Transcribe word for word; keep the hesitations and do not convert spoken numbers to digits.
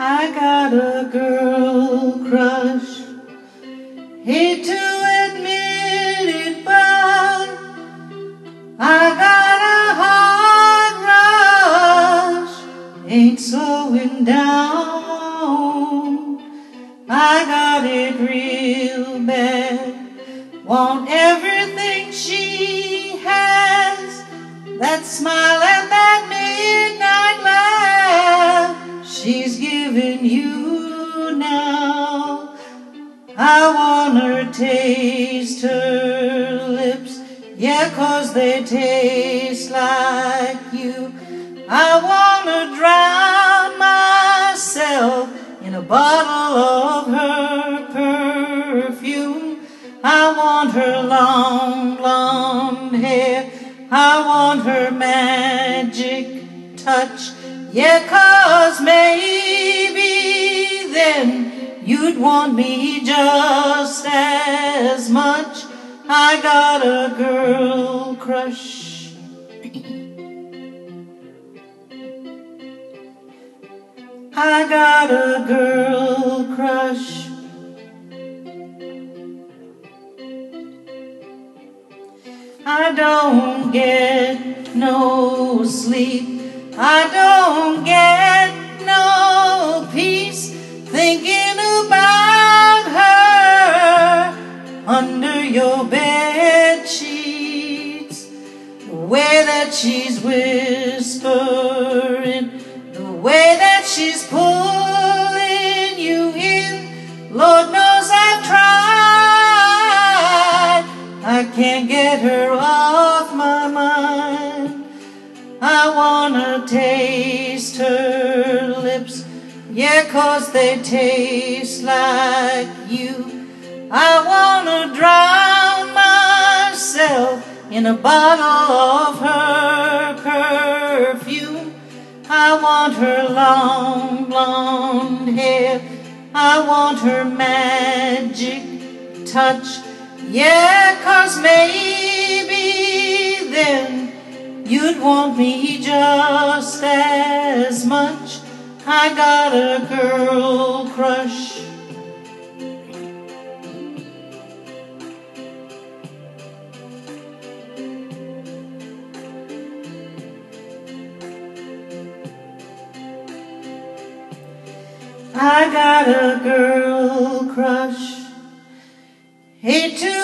I got a girl crush. Hate to admit it, but I got a heart rush. Ain't slowing down. I got it real bad. Want everything she has. That smile and that midnight laugh she's giving you now. I wanna taste her lips, yeah, 'cause they taste like you. I wanna drown myself in a bottle of her perfume. I want her long blonde hair, I want her magic touch, yeah, 'cause maybe then you'd want me just as much. I got a girl crush. I got a girl crush. I don't get no sleep, I don't get no peace, thinking about her under your bed sheets. The way that she's whispering, the way that she's pulling you in, Lord knows I've tried, I can't get her off my mind. I wanna taste her lips, yeah, 'cause they taste like you. I wanna drown myself in a bottle of her perfume. I want her long blonde hair, I want her magic touch, yeah, 'cause maybe then you'd want me just as much. I got a girl crush. I got a girl crush. Hate to